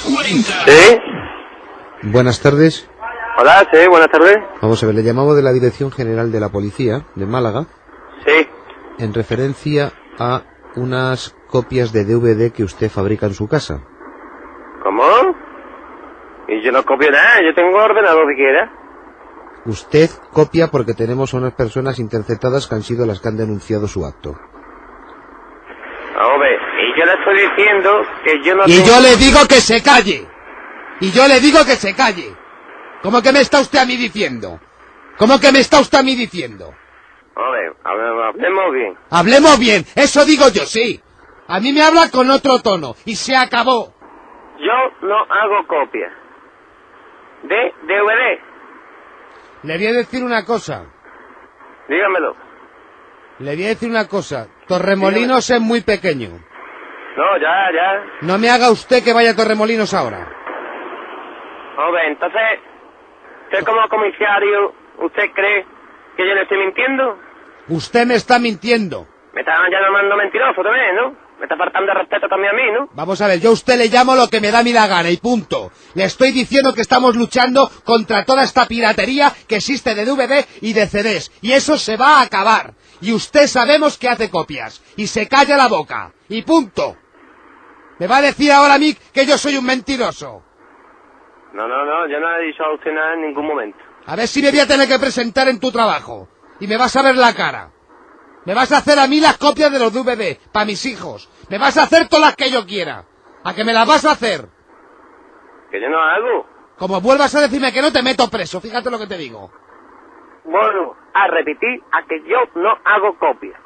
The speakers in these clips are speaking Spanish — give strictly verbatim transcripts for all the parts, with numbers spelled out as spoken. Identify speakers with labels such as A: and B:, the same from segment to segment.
A: cuarenta. ¿Sí?
B: Buenas tardes.
A: Hola, sí, buenas tardes.
B: Vamos a ver, le llamamos de la Dirección General de la Policía de Málaga.
A: Sí.
B: En referencia a unas copias de D V D que usted fabrica en su casa.
A: ¿Cómo? Y yo no copio nada, yo tengo ordenador que quiera.
B: Usted copia porque tenemos a unas personas interceptadas que han sido las que han denunciado su acto.
A: Hombre, y yo le estoy diciendo que yo no
C: Y
A: tengo...
C: yo le digo que se calle. Y yo le digo que se calle. ¿Cómo que me está usted a mí diciendo? ¿Cómo que me está usted a mí diciendo?
A: Hombre, hable- hablemos bien.
C: Hablemos bien, eso digo yo, sí. A mí me habla con otro tono, y se acabó.
A: Yo no hago copias de D V D.
C: Le voy a decir una cosa.
A: Dígamelo.
C: Le voy a decir una cosa. Torremolinos es muy pequeño.
A: No, ya, ya.
C: No me haga usted que vaya a Torremolinos ahora.
A: Hombre, entonces, usted como comisario, ¿usted cree que yo le estoy mintiendo?
C: Usted me está mintiendo.
A: Me está llamando mentiroso también, ¿no? Me está faltando de respeto también a mí, ¿no?
C: Vamos a ver, yo a usted le llamo lo que me da a mí la gana y punto. Le estoy diciendo que estamos luchando contra toda esta piratería que existe de D V D y de C Ds. Y eso se va a acabar. Y usted sabemos que hace copias. Y se calla la boca. Y punto. ¿Me va a decir ahora a mí que yo soy un mentiroso?
A: No, no, no, yo no le he dicho a usted nada en ningún momento.
C: A ver si me voy a tener que presentar en tu trabajo. Y me vas a ver la cara. Me vas a hacer a mí las copias de los D V D, para mis hijos. Me vas a hacer todas las que yo quiera. ¿A que me las vas a hacer?
A: Que yo no hago.
C: Como vuelvas a decirme que no, te meto preso. Fíjate lo que te digo.
A: Vuelvo a repetir a que yo no hago copias.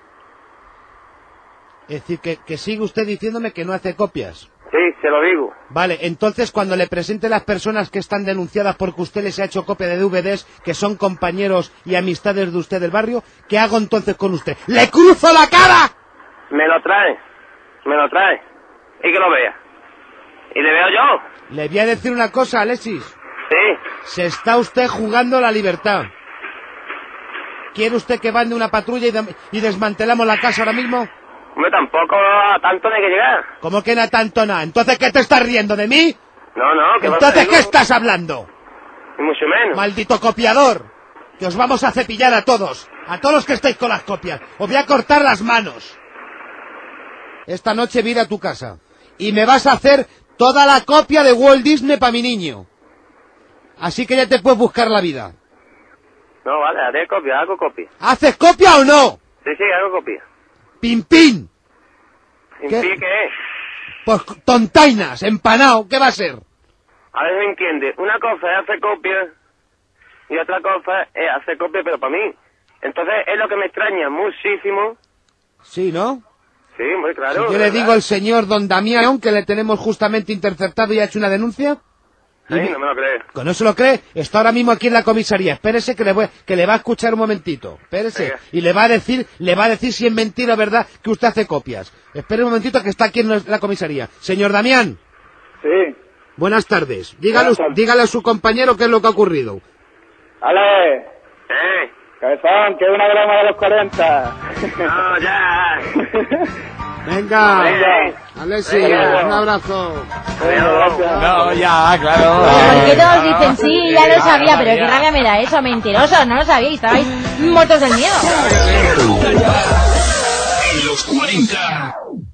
C: Es decir, que, que sigue usted diciéndome que no hace copias.
A: Sí, se lo digo.
C: Vale, entonces cuando le presente las personas que están denunciadas porque usted les ha hecho copia de D V Ds, que son compañeros y amistades de usted del barrio, ¿qué hago entonces con usted? ¡Le cruzo la cara!
A: Me lo trae, me lo trae. Y que lo vea. Y le veo yo.
C: Le voy a decir una cosa, Alexis.
A: Sí.
C: Se está usted jugando la libertad. ¿Quiere usted que mande una patrulla y, de- y desmantelamos la casa ahora mismo?
A: Hombre, tampoco a tanto no hay que llegar.
C: ¿Cómo que no tanto nada? ¿Entonces qué te estás riendo de mí?
A: No, no, que
C: ¿Entonces qué estás hablando?
A: Ni mucho menos.
C: ¡Maldito copiador! Que os vamos a cepillar a todos. A todos los que estáis con las copias. Os voy a cortar las manos. Esta noche voy a ir a tu casa. Y me vas a hacer toda la copia de Walt Disney para mi niño. Así que ya te puedes buscar la vida.
A: No, vale, haré copia, hago copia.
C: ¿Haces copia o no?
A: Sí, sí, hago copia.
C: ¡Pin, pin!
A: ¿En
C: ¿Qué?
A: sí qué es?
C: Pues tontainas, empanado, ¿qué va a ser?
A: A ver si me entiende. Una cosa es hacer copia y otra cosa es hacer copia, pero para mí. Entonces es lo que me extraña muchísimo.
C: Sí, ¿no?
A: Sí, muy claro.
C: Si yo le digo al señor don Damián que le tenemos justamente interceptado y ha hecho una denuncia.
A: Sí, no me lo creo.
C: ¿Que no se lo cree? Está ahora mismo aquí en la comisaría. Espérese que le voy, que le va a escuchar un momentito. Espérese.
A: Venga.
C: Y le va a decir, le va a decir si es mentira o verdad que usted hace copias. Espere un momentito que está aquí en la comisaría. Señor Damián.
D: Sí.
C: Buenas tardes. Dígale,
D: Buenas tardes.
C: dígale a su compañero qué es lo que ha ocurrido.
D: Ale,
A: Eh,
D: cabezón, que es una broma de los cuarenta.
A: no, ya.
C: Venga.
A: Venga.
C: Alexis,
D: Venga.
C: un abrazo.
A: Adiós.
E: No, ya, claro.
F: ¿Por qué todos dicen sí? Ya lo sabía, pero qué rabia me da eso, mentirosos, no lo sabíais, estabais muertos del miedo.
G: En los cuarenta.